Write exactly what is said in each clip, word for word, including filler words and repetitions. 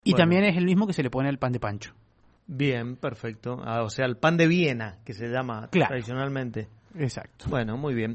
Y Bueno. también es el mismo que se le pone al pan de pancho. Bien, perfecto. Ah, o sea, el pan de Viena, que se llama Claro. tradicionalmente. Exacto. Bueno, muy bien.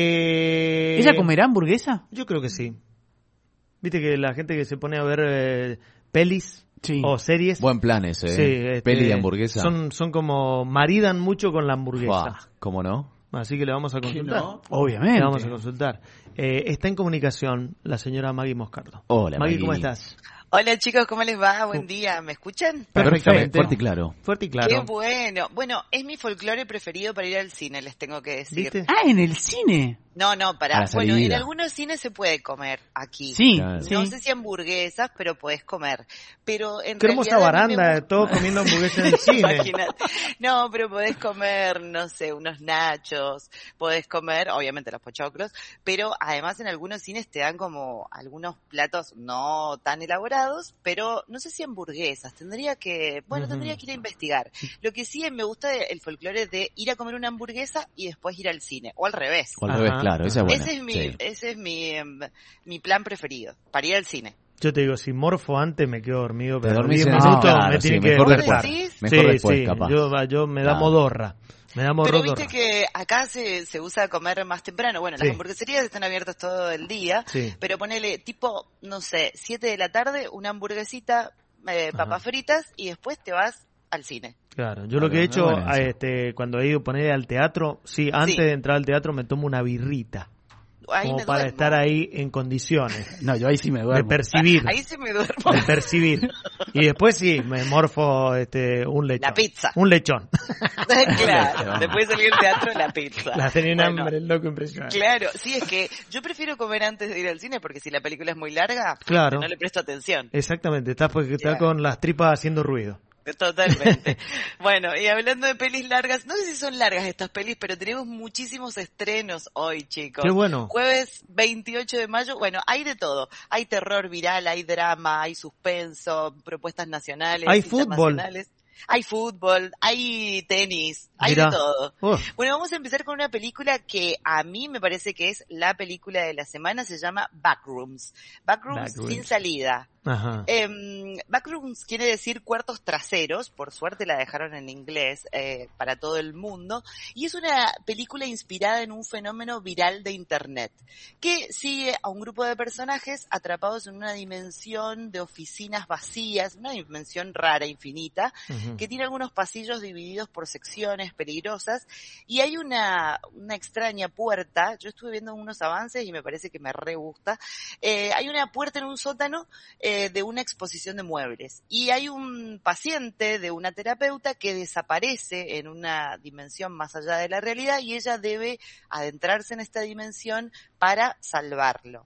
Eh, ¿Ella comerá hamburguesa? Yo creo que sí. Viste que la gente que se pone a ver eh, pelis Sí. o series. Buen plan ese, ¿eh? Sí, este, Peli de hamburguesa. Son, son como, maridan mucho con la hamburguesa. Fua, ¿cómo no? Así que le vamos a consultar. no? Obviamente. Le vamos a consultar. Eh, está en comunicación la señora Maggie Moscardo. Hola, Maggie, Maggie. ¿cómo estás? Hola chicos, ¿cómo les va? Buen día, ¿me escuchan? Perfectamente. Fuerte y claro. Fuerte y Qué claro. bueno. Bueno, es mi folclore preferido para ir al cine, les tengo que decir. ¿Viste? Ah, en el cine. No, no, A para. la Bueno, en salida. algunos cines se puede comer aquí. Sí, Claro. sí. No sé si hamburguesas, pero podés comer. Pero en Qué hermosa realidad a mí me baranda, gusta- todos comiendo hamburguesas en el cine. Imagínate. No, pero podés comer, no sé, unos nachos, podés comer, obviamente los pochoclos, pero además en algunos cines te dan como algunos platos no tan elaborados, pero no sé si hamburguesas, tendría que, bueno, Ujú. tendría que ir a investigar. Lo que sí me gusta el folclore de ir a comer una hamburguesa y después ir al cine, o al revés. O al Ajá. revés, claro, esa es buena. Ese es mi, Sí. ese es mi, em, mi plan preferido, para ir al cine. Yo te digo, si morfo antes me quedo dormido, Te pero dormís diez en- minutos Ah, claro, me sí, tiene que mejor despertar. después. Mejor sí, después, sí, capaz. Yo, yo me da Claro. modorra. Me da Pero modorra. viste que acá se, se usa comer más temprano. Bueno, Sí. las hamburgueserías están abiertas todo el día, Sí. pero ponele tipo, no sé, siete de la tarde, una hamburguesita, eh, papas Ajá. fritas y después te vas al cine. Claro, yo lo que he hecho, Claro, bueno, a, sí. este, cuando he ido a poner al teatro, sí, antes Sí. de entrar al teatro me tomo una birrita, Ahí como me para duermo. estar ahí en condiciones No, yo ahí sí me de duermo. percibir, Ahí se me duermo. de percibir. Y después sí, me morfo este, un lechón. La pizza. Un lechón. Claro, después de salir del teatro, la pizza. La tenía un Bueno, hambre, loco, impresionante. Claro, sí, es que yo prefiero comer antes de ir al cine porque si la película es muy larga, Claro. no le presto atención. Exactamente, está porque está Ya. con las tripas haciendo ruido. Totalmente. Bueno, y hablando de pelis largas, no sé si son largas estas pelis, pero tenemos muchísimos estrenos hoy, chicos. Qué bueno. Jueves veintiocho de mayo, bueno, hay de todo. Hay terror viral, hay drama, hay suspenso, propuestas nacionales, Hay fútbol. internacionales. Hay fútbol, hay tenis, hay Mirá. de todo. Uf. Bueno, vamos a empezar con una película que a mí me parece que es la película de la semana, se llama Backrooms. Backrooms, Backrooms. sin salida. Ajá. Eh, backrooms quiere decir cuartos traseros, por suerte la dejaron en inglés eh, para todo el mundo, y es una película inspirada en un fenómeno viral de internet, que sigue a un grupo de personajes atrapados en una dimensión de oficinas vacías, una dimensión rara, infinita, Ujú. que tiene algunos pasillos divididos por secciones peligrosas, y hay una, una extraña puerta, yo estuve viendo unos avances y me parece que me re gusta, eh, hay una puerta en un sótano eh, de una exposición de muebles, y hay un paciente de una terapeuta que desaparece en una dimensión más allá de la realidad y ella debe adentrarse en esta dimensión para salvarlo.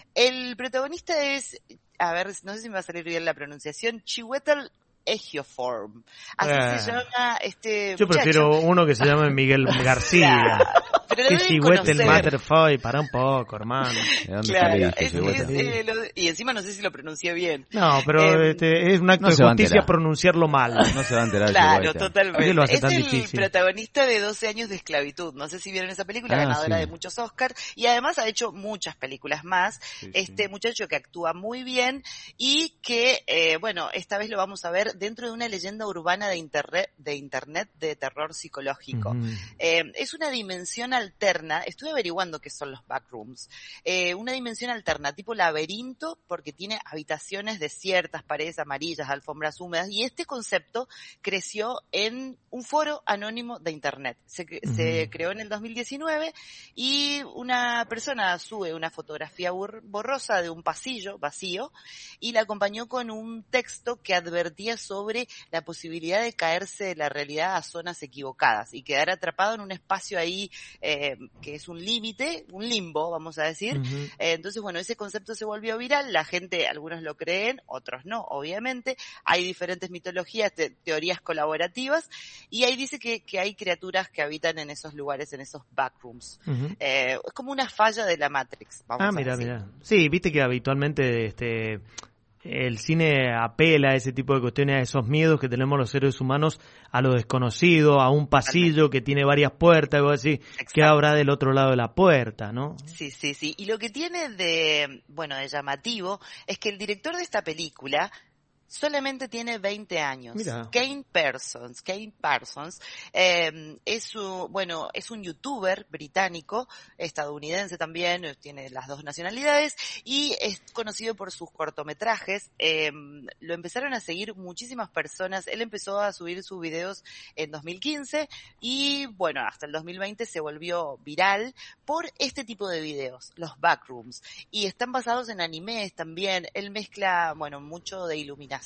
El protagonista es, a ver, no sé si me va a salir bien la pronunciación, Chiwetel Ejiofor. Así Eh. se llama este Yo muchacho. prefiero uno que se llame Miguel García. Pero lo Que deben si huete el conocer. Matterfoy, para un poco, hermano. ¿De dónde Claro, saliste, es- Chihuahua? es, eh, lo- y encima no sé si lo pronuncié bien. No, pero Eh, este, es un acto no de se va a justicia enterar. pronunciarlo mal. No se va a enterar Claro, Chihuahua. ¿Por qué totalmente. lo hace Es tan el difícil? protagonista de doce años de esclavitud. No sé si vieron esa película, Ah, ganadora sí. de muchos Oscars. Y además ha hecho muchas películas más. Sí, Este sí. muchacho que actúa muy bien y que, eh, bueno, esta vez lo vamos a ver dentro de una leyenda urbana de internet de, internet de terror psicológico. Ujú. Eh, es una dimensión alterna, estuve averiguando qué son los backrooms, eh, una dimensión alterna, tipo laberinto, porque tiene habitaciones desiertas, paredes amarillas, alfombras húmedas, y este concepto creció en un foro anónimo de internet. Se, cre- Ujú. se creó en el dos mil diecinueve y una persona sube una fotografía bor- borrosa de un pasillo vacío y la acompañó con un texto que advertía sobre la posibilidad de caerse de la realidad a zonas equivocadas y quedar atrapado en un espacio ahí eh, que es un límite, un limbo, vamos a decir. Ujú. Eh, entonces, bueno, ese concepto se volvió viral, la gente, algunos lo creen, otros no, obviamente. Hay diferentes mitologías, te- teorías colaborativas, y ahí dice que, que hay criaturas que habitan en esos lugares, en esos backrooms. Ujú. Eh, es como una falla de la Matrix, vamos Ah, a mira, decir. mira. Sí, viste que habitualmente este el cine apela a ese tipo de cuestiones, a esos miedos que tenemos los seres humanos a lo desconocido, a un pasillo que tiene varias puertas, y vos decís, ¿qué Exacto. habrá del otro lado de la puerta, no? Sí, sí, sí. Y lo que tiene de, bueno, de llamativo es que el director de esta película solamente tiene veinte años. Mira. Kane Parsons, Kane Parsons, eh, es un, bueno, es un youtuber británico, estadounidense también, tiene las dos nacionalidades, y es conocido por sus cortometrajes. Eh, lo empezaron a seguir muchísimas personas. Él empezó a subir sus videos en dos mil quince y, bueno, hasta el dos mil veinte se volvió viral por este tipo de videos, los backrooms, y están basados en animes también. Él mezcla, bueno, mucho de iluminación,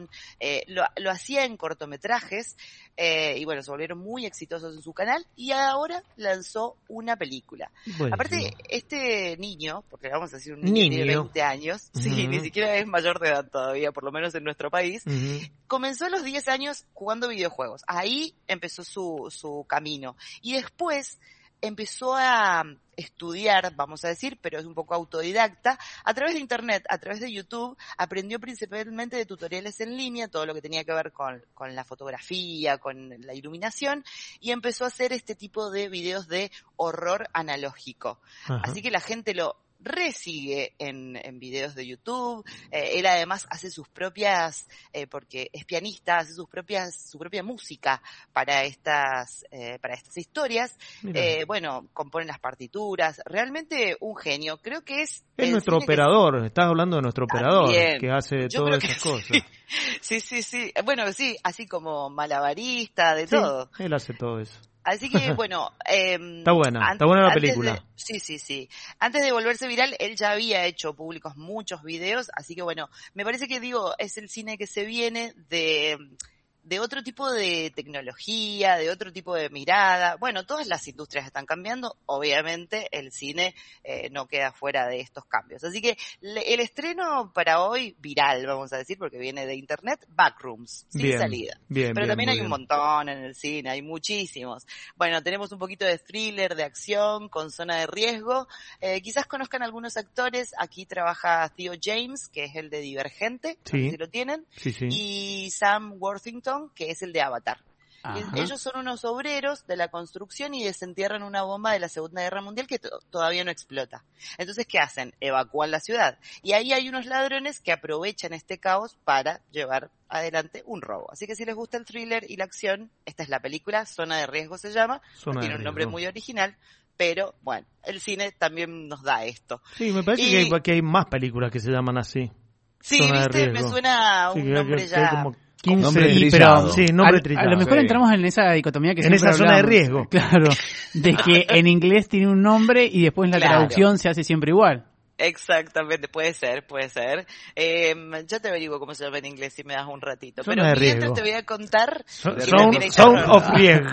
eh, lo, lo hacía en cortometrajes, eh, y bueno, se volvieron muy exitosos en su canal, y ahora lanzó una película. Buenísimo. Aparte, este niño, porque le vamos a decir un niño, Niño. de veinte años, uh-huh. sí, ni siquiera es mayor de edad todavía, por lo menos en nuestro país, uh-huh. comenzó a los diez años jugando videojuegos. Ahí empezó su, su camino. Y después empezó a estudiar, vamos a decir, pero es un poco autodidacta, a través de internet, a través de YouTube. Aprendió principalmente de tutoriales en línea, todo lo que tenía que ver con, con la fotografía, con la iluminación, y empezó a hacer este tipo de videos de horror analógico. Ajá. Así que la gente lo resigue en, en videos de YouTube. Eh, él además hace sus propias, eh, porque es pianista, hace sus propias, su propia música para estas, eh, para estas historias. Eh, bueno, compone las partituras. Realmente un genio. Creo que es... Es nuestro operador. Que... Estás hablando de nuestro operador, también, que hace Yo todas esas sí. cosas. Sí, sí, sí. Bueno, sí, así como malabarista, de sí, todo. Él hace todo eso. Así que, bueno... Eh, está buena, antes, está buena la película. De, sí, sí, sí. Antes de volverse viral, él ya había hecho públicos muchos videos, así que, bueno, me parece que, digo, es el cine que se viene de... de otro tipo de tecnología, de otro tipo de mirada. Bueno, todas las industrias están cambiando, obviamente el cine eh, no queda fuera de estos cambios. Así que le, el estreno para hoy, viral, vamos a decir, porque viene de internet, Backrooms, sin bien, salida. Bien, Pero bien, también hay bien. un montón en el cine, hay muchísimos. Bueno, tenemos un poquito de thriller, de acción, con zona de riesgo. Eh, quizás conozcan algunos actores. Aquí trabaja Theo James, que es el de Divergente, sí. no sé si lo tienen, sí, sí. y Sam Worthington, que es el de Avatar. Ajá. Ellos son unos obreros de la construcción y desentierran una bomba de la Segunda Guerra Mundial que to- todavía no explota. Entonces, ¿qué hacen? Evacúan la ciudad. Y ahí hay unos ladrones que aprovechan este caos para llevar adelante un robo. Así que si les gusta el thriller y la acción, esta es la película, Zona de Riesgo se llama. Zona Tiene de un nombre riesgo. muy original, pero bueno, el cine también nos da esto. Sí, me parece Y- que, hay, que hay más películas que se llaman así. Sí, Zona de viste, me riesgo. suena a Sí, un que- nombre que- que ya... hay como quince, Nombre Sí, trillado. pero Sí, nombre a, trillado. a lo mejor Sí. entramos en esa dicotomía que En siempre esa zona de hablamos. riesgo. Claro, de que en inglés tiene un nombre y después la Claro. traducción se hace siempre igual. Exactamente, puede ser, puede ser. Eh, ya te averiguo cómo se llama en inglés si me das un ratito. Zona Pero de mientras riesgo. te voy a contar... Son, De son, riesgo. son of riesgo.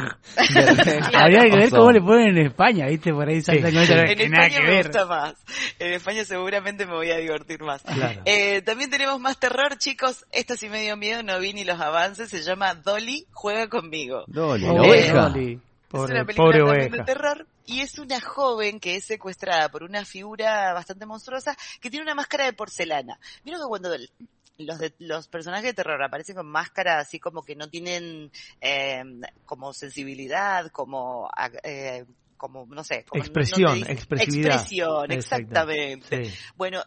Habría que ver Oso. cómo le ponen en España, ¿viste? Por ahí salta Sí. con otra En que nada España que me ver. gusta más. En España seguramente me voy a divertir más. Claro. Eh, también tenemos más terror, chicos. Esta sí me dio miedo, no vi ni los avances. Se llama Dolly, juega conmigo. Dolly, Oh, la Eh, oveja. Dolly. es Pobre, una película pobre también oveja. de terror y es una joven que es secuestrada por una figura bastante monstruosa que tiene una máscara de porcelana. Vieron que cuando el- los de, los personajes de terror aparecen con máscaras así como que no tienen eh, como sensibilidad, como eh, como no sé, como no- no te Expresión, dice- expresividad. expresión, Exacto. exactamente. Sí. Bueno,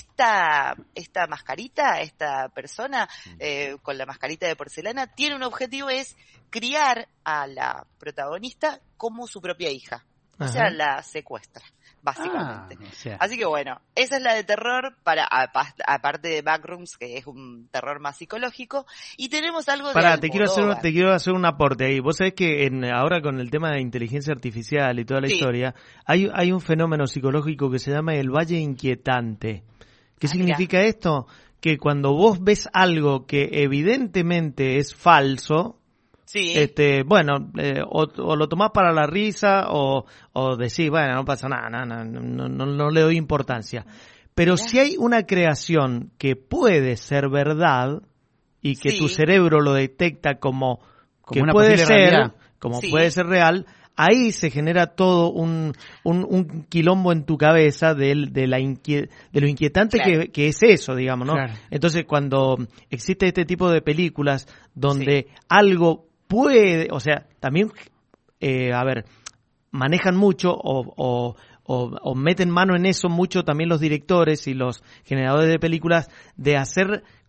esta, esta mascarita, esta persona eh, con la mascarita de porcelana, tiene un objetivo, es criar a la protagonista como su propia hija. O sea, Ajá. la secuestra, básicamente. Ah, o sea, Así que bueno, esa es la de terror, para apa- aparte de Backrooms, que es un terror más psicológico. Y tenemos algo de Pará, te quiero hacer Almodóvar. te quiero hacer un aporte ahí. Vos sabés que en, ahora con el tema de inteligencia artificial y toda la Sí. historia, hay, hay un fenómeno psicológico que se llama el valle inquietante. ¿Qué Ah, significa esto? Que cuando vos ves algo que evidentemente es falso, Sí, este, bueno, eh, o, o lo tomás para la risa o, o decís, bueno, no pasa nada, no, no, no, no, no le doy importancia. Pero Mirá. si hay una creación que puede ser verdad y que Sí. tu cerebro lo detecta como, Como que una puede posible ser, realidad. como Sí. puede ser real, ahí se genera todo un, un, un quilombo en tu cabeza del, de, la inquie- de lo inquietante Claro. que, que es eso, digamos, ¿no? Claro. Entonces, cuando existe este tipo de películas donde algo puede, o sea, también, eh, a ver, manejan mucho o, o, o, o meten mano en eso mucho también los directores y los generadores de películas de hacer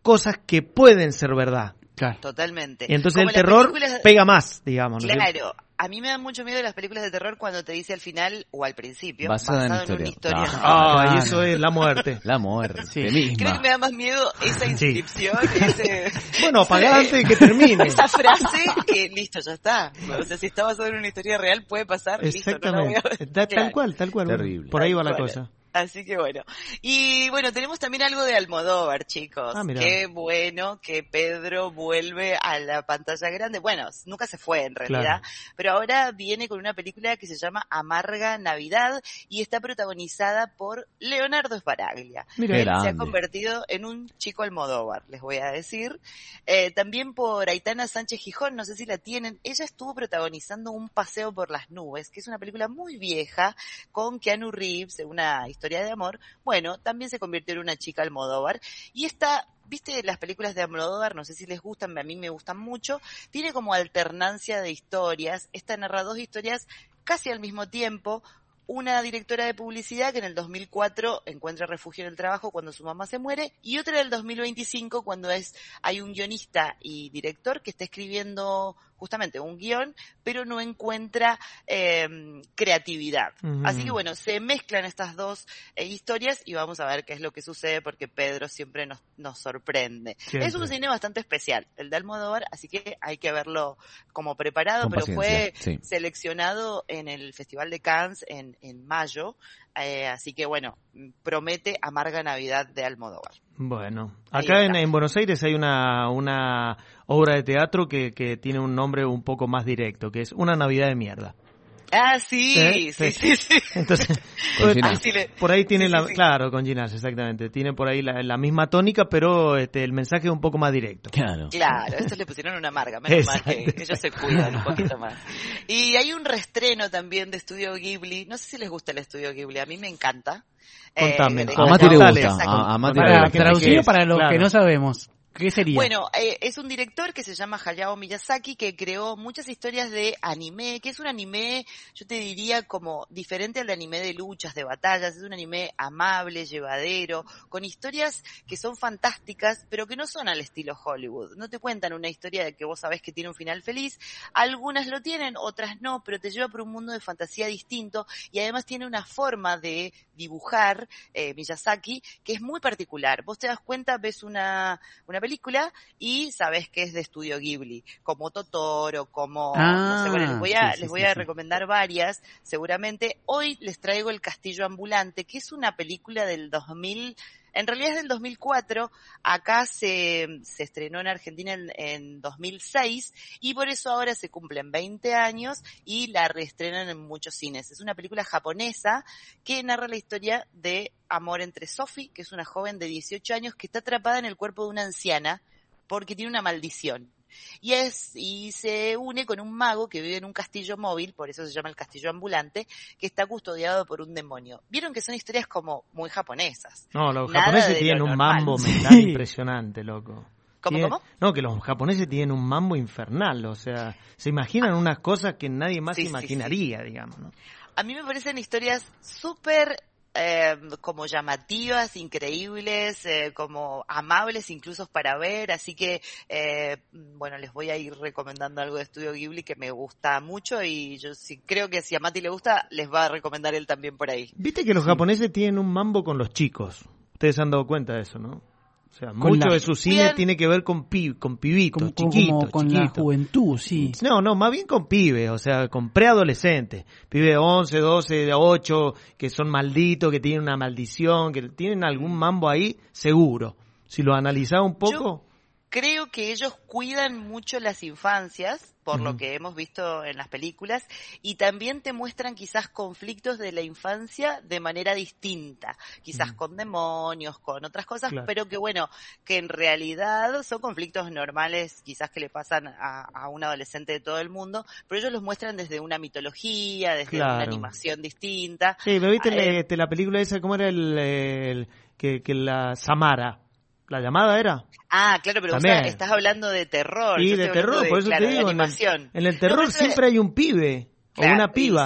cosas que pueden ser verdad. Claro. Totalmente. Y entonces Como el las terror películas- pega más, digamos. ¿no? Claro, a mí me da mucho miedo las películas de terror cuando te dice al final o al principio, Basada en basado en una historia. historia. Ah. Ah, y Claro. eso es la muerte. La muerte Sí. misma. Creo que me da más miedo esa inscripción, ese, Bueno, apagá antes de que termine. esa frase que listo, ya está. O sea, si está basado en una historia real puede pasar, listo, no la voy a- Exactamente. Ta- Claro. Tal cual, tal cual. Terrible. Por ahí va la Tal cual. cosa. Así que bueno. Y bueno, tenemos también algo de Almodóvar, chicos. Ah, mirá. Qué bueno que Pedro vuelve a la pantalla grande. Bueno, nunca se fue en realidad, Claro. pero ahora viene con una película que se llama Amarga Navidad y está protagonizada por Leonardo Sbaraglia. Mira, Qué Él se ha grande. convertido en un chico Almodóvar, les voy a decir. Eh, también por Aitana Sánchez Gijón, no sé si la tienen. Ella estuvo protagonizando Un paseo por las nubes, que es una película muy vieja con Keanu Reeves, una historia de amor. Bueno, también se convirtió en una chica Almodóvar. Y esta, viste las películas de Almodóvar, no sé si les gustan, a mí me gustan mucho. Tiene como alternancia de historias. Esta narra dos historias casi al mismo tiempo. Una directora de publicidad que en el dos mil cuatro encuentra refugio en el trabajo cuando su mamá se muere, y otra del dos mil veinticinco cuando es hay un guionista y director que está escribiendo justamente un guión, pero no encuentra eh, creatividad. Ujú. Así que bueno, se mezclan estas dos eh, historias y vamos a ver qué es lo que sucede porque Pedro siempre nos, nos sorprende. Siempre. Es un cine bastante especial, el de Almodóvar, así que hay que verlo como preparado, Con pero paciencia, fue sí. seleccionado en el Festival de Cannes en, en mayo, eh, así que bueno, promete Amarga Navidad de Almodóvar. Bueno, Ahí acá en, está. en Buenos Aires hay una, una obra de teatro que, que tiene un nombre un poco más directo, que es Una Navidad de Mierda. Ah, sí, ¿Eh? sí, Sí. sí, sí. Entonces, Con Ginás. Ah, sí, le- por ahí tiene sí, la, sí, sí. claro, con Ginás, exactamente, tiene por ahí la, la misma tónica, pero este, el mensaje es un poco más directo. Claro. Claro, estos le pusieron una amarga, menos mal que Exacto. ellos se cuidan un poquito más. Y hay un reestreno también de Estudio Ghibli, no sé si les gusta el Estudio Ghibli, a mí me encanta. Contame. de- A Mati le Contale. gusta. A, a Mati le Para, gusta. que- traducido que- para los claro. que no sabemos. ¿Qué sería? Bueno, eh, es un director que se llama Hayao Miyazaki que creó muchas historias de anime, que es un anime, yo te diría como diferente al de anime de luchas, de batallas, es un anime amable, llevadero, con historias que son fantásticas, pero que no son al estilo Hollywood. No te cuentan una historia de que vos sabés que tiene un final feliz, algunas lo tienen, otras no, pero te lleva por un mundo de fantasía distinto y además tiene una forma de dibujar eh, Miyazaki que es muy particular. Vos te das cuenta, ves una, una película y sabés que es de Estudio Ghibli, como Totoro, como Ah, no sé, bueno, les voy a, sí, sí, les voy sí, a sí. recomendar varias, seguramente. Hoy les traigo El Castillo Ambulante, que es una película del dos mil, en realidad es del dos mil cuatro, acá se, se estrenó en Argentina en, en dos mil seis y por eso ahora se cumplen veinte años y la reestrenan en muchos cines. Es una película japonesa que narra la historia de amor entre Sophie, que es una joven de dieciocho años que está atrapada en el cuerpo de una anciana porque tiene una maldición. Y es y se une con un mago que vive en un castillo móvil, por eso se llama el castillo ambulante, que está custodiado por un demonio. Vieron que son historias como muy japonesas. No, los Nada japoneses de tienen lo un normal. mambo mental Sí. impresionante, loco. ¿Cómo, Tiene- cómo? No, que los japoneses tienen un mambo infernal, o sea, se imaginan unas cosas que nadie más Sí, sí, imaginaría, digamos, ¿no? A mí me parecen historias súper eh, como llamativas, increíbles, eh, como amables incluso para ver, así que eh, bueno, les voy a ir recomendando algo de Estudio Ghibli que me gusta mucho y yo sí creo que si a Mati le gusta, les va a recomendar él también por ahí. Viste que los japoneses tienen un mambo con los chicos. Ustedes se han dado cuenta de eso, ¿no? O sea, Con mucho la- de su cine Bien. tiene que ver con pi, con pibitos, como, como- chiquitos, como con la chiquitos. juventud, sí. No, no, más bien con pibes, o sea, con preadolescentes. Pibes de once, doce, de ocho, que son malditos, que tienen una maldición, que tienen algún mambo ahí, seguro. Si lo analizás un poco... Creo que ellos cuidan mucho las infancias, por Ujú. lo que hemos visto en las películas, y también te muestran quizás conflictos de la infancia de manera distinta, quizás Ujú. con demonios, con otras cosas, Claro. pero que bueno, que en realidad son conflictos normales, quizás que le pasan a, a un adolescente de todo el mundo, pero ellos los muestran desde una mitología, desde una Claro. animación distinta. Sí, pero viste Eh, este, la película esa, ¿cómo era el, el- que, que la Samara? ¿La llamada era? Ah, claro, pero vos También. estás hablando de terror. Sí, yo de estoy hablando terror, de, por eso claro, te de digo, en el, animación. en el No, terror pero eso siempre hay un pibe Claro, o una y piba. sí,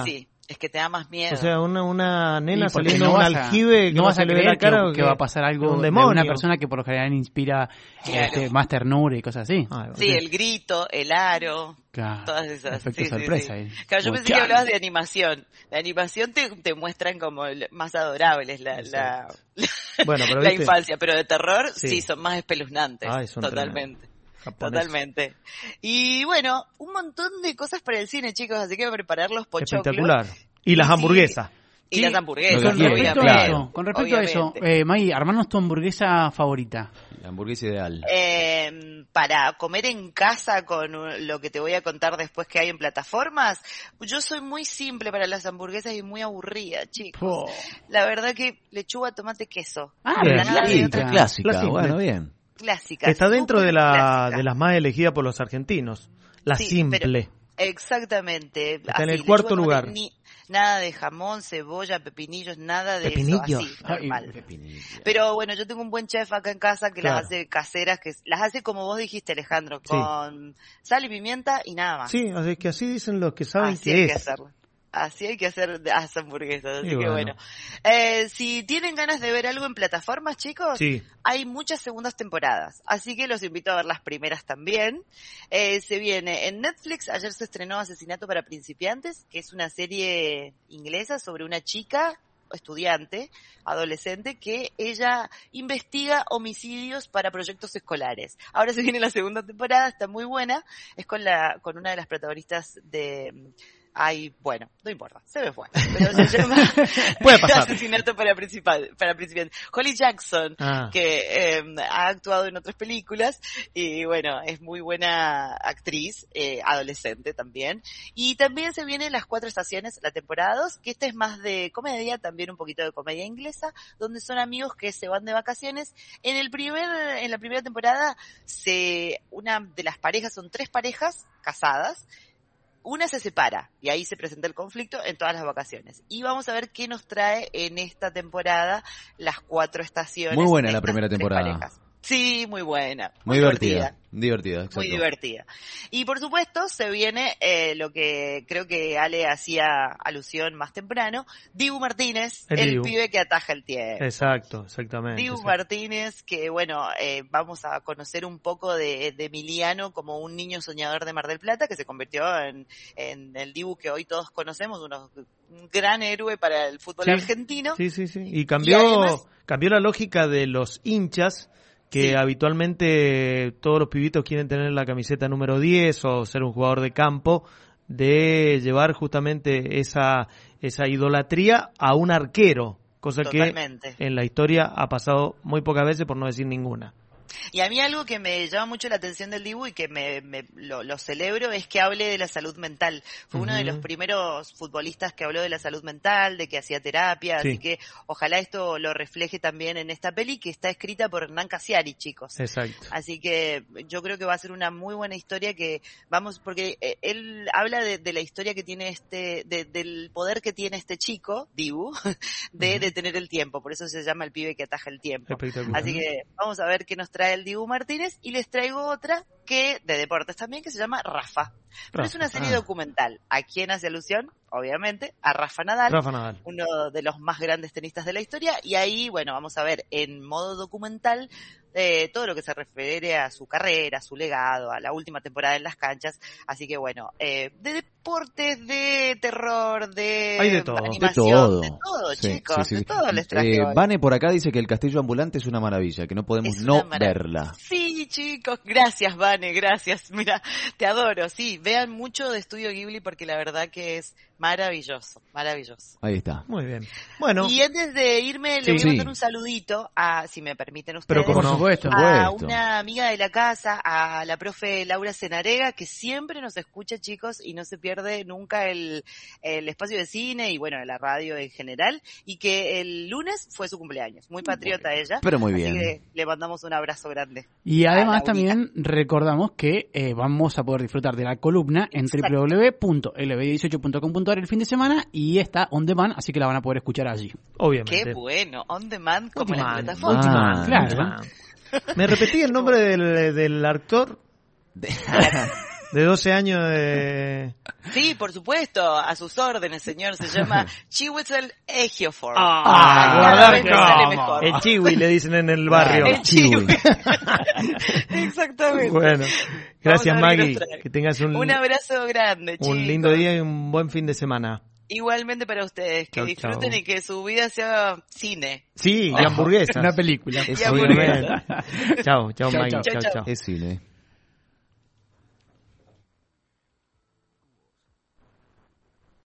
Es que te da más miedo. O sea, una, una nena Sí, porque saliendo no un vas a- aljibe que no no vas se a le ve creer la cara que, o que va a pasar algo un de demonio. una persona que por lo general inspira Claro. este, más ternura y cosas así. Ah, Sí, el grito, el aro, Claro. todas esas. Efecto sí, sí, sorpresa sí. ahí. Claro, yo Como, pensé que ¡chan! hablabas de animación. De animación te, te muestran como el- más adorables la, la, Bueno, pero la viste, infancia, pero de terror sí, Sí. son más espeluznantes. Ay, son totalmente. japonés. Totalmente. Y bueno, un montón de cosas para el cine, chicos, así que preparar los pochoclos. Espectacular. Y las Y sí, hamburguesas. Y Sí, las hamburguesas, lo Con que respecto quiere, a claro. eso, con respecto a eso, obviamente. eh, Maggie, armanos tu hamburguesa favorita. La hamburguesa ideal. Eh, para comer en casa con un- lo que te voy a contar después que hay en plataformas, yo soy muy simple para las hamburguesas y muy aburrida, chicos. Po. La verdad que lechuga, tomate, queso. Ah, Bien. Nada de Sí, otra- clásica, La simple. bueno, bien. Clásica. Está dentro de, la, superclásica. de las más elegidas por los argentinos. La Sí, simple. Exactamente. Está en Así, el cuarto lechuga, tomate, lugar. ni- nada de jamón, cebolla, pepinillos, nada de ¿Pepinillos? eso, así, Ay, normal. Pepinillo. Pero bueno, yo tengo un buen chef acá en casa que Claro. las hace caseras, que las hace como vos dijiste, Alejandro, Sí. con sal y pimienta y nada más. Sí, así que así dicen los que saben Así que hay es. que hacerlo. Así hay que hacer las hamburguesas, así Y que bueno. bueno. Eh, si tienen ganas de ver algo en plataformas, chicos, Sí. hay muchas segundas temporadas, así que los invito a ver las primeras también. Eh, se viene en Netflix, ayer se estrenó Asesinato para Principiantes, que es una serie inglesa sobre una chica, estudiante, adolescente, que ella investiga homicidios para proyectos escolares. Ahora se viene la segunda temporada, está muy buena, es con la con una de las protagonistas de... Ay, bueno, no importa, se me fue. Pero se llama Puede pasar. Asesinato para principal, para principiantes. Holly Jackson, Ah. que eh, ha actuado en otras películas y bueno, es muy buena actriz, eh, adolescente también. Y también se vienen Las Cuatro Estaciones, la temporada dos, que esta es más de comedia, también un poquito de comedia inglesa, donde son amigos que se van de vacaciones. En el primer, en la primera temporada, se, una de las parejas, son tres parejas casadas, una se separa y ahí se presenta el conflicto en todas las vacaciones. Y vamos a ver qué nos trae en esta temporada Las Cuatro Estaciones. Muy buena de la estas primera tres temporada. parejas. Sí, muy buena. Muy divertida. Divertida, exacto. Muy divertida. Y por supuesto se viene eh, lo que creo que Ale hacía alusión más temprano, Dibu Martínez, El el, Dibu. pibe que ataja el tiempo. Exacto, exactamente. Dibu sí. Martínez, que bueno, eh, vamos a conocer un poco de, de Emiliano como un niño soñador de Mar del Plata, que se convirtió en, en el Dibu que hoy todos conocemos, unos, un gran héroe para el fútbol Sí. argentino. Sí, sí, sí. Y cambió, Y además- cambió la lógica de los hinchas, que Sí. habitualmente todos los pibitos quieren tener la camiseta número diez o ser un jugador de campo, de llevar justamente esa, esa idolatría a un arquero, cosa Totalmente. que en la historia ha pasado muy pocas veces, por no decir ninguna. Y a mí algo que me llama mucho la atención del Dibu y que me, me lo, lo celebro es que hable de la salud mental. Fue uno de Ujú. los primeros futbolistas que habló de la salud mental, de que hacía terapia, Sí. así que ojalá esto lo refleje también en esta peli que está escrita por Hernán Casiari, chicos. Exacto. Así que yo creo que va a ser una muy buena historia que vamos, porque eh, él habla de, de la historia que tiene este, de- del poder que tiene este chico, Dibu, de Ujú. detener el tiempo. Por eso se llama el pibe que ataja el tiempo. Espectacular. Así que vamos a ver qué nos trae el Dibu Martínez y les traigo otra que de deportes también que se llama Rafa. Pero es Rafa, una serie ah. documental. ¿A quién hace alusión? Obviamente a Rafa Nadal, Rafa Nadal. uno de los más grandes tenistas de la historia, y ahí, bueno, vamos a ver en modo documental eh, todo lo que se refiere a su carrera, a su legado, a la última temporada en las canchas. Así que bueno, eh, de deportes, de terror, de Hay de todo. De De animación, todo. de todo, Sí, chicos, sí, sí. de todo les traje Eh, hoy. Vane por acá dice que el castillo ambulante es una maravilla, que no podemos Es no una maravilla. verla. Sí, chicos, gracias, Vane, gracias. Mira, te adoro. Sí, vean mucho de Estudio Ghibli porque la verdad que es maravilloso, maravilloso. Ahí está. Muy bien. Bueno, Y antes de irme, le Sí. voy a mandar Sí. un saludito a, si me permiten Pero ustedes, cómo Por no. supuesto. a supuesto. una amiga de la casa, a la profe Laura Cenarega, que siempre nos escucha, chicos, y no se pierde nunca el, el espacio de cine y bueno, de la radio en general, y que el lunes fue su cumpleaños. Muy patriota ella. Pero muy Así bien. que le mandamos un abrazo grande. Y además Laurita. también recordamos que eh, vamos a poder disfrutar de la columna en Exacto. doble u doble u doble u punto l b dieciocho punto com punto a r el fin de semana y está on demand, así que la van a poder escuchar allí. obviamente. Qué bueno, on demand como On las demand, plataformas. on on demand, Claro. on demand. ¿Me repetí el nombre del, del actor? De doce años de... Sí, por supuesto, a sus órdenes, señor. Se llama Chiwetel Ejiofor. Ah, cada vez ¿cómo? me sale mejor. El chiwi le dicen en el barrio. El chiwi. Exactamente. Bueno, gracias Vamos a abrir Maggie. otra. Que tengas un, Un abrazo grande, chicos. un lindo día y un buen fin de semana. Igualmente para ustedes, que Chau, disfruten chau. y que su vida sea cine. Sí, y hamburguesas. Una película. Es Y hamburguesa. cine. Chao, chao Chau, Maggie. chau. Chao, Chau, chao. Es cine.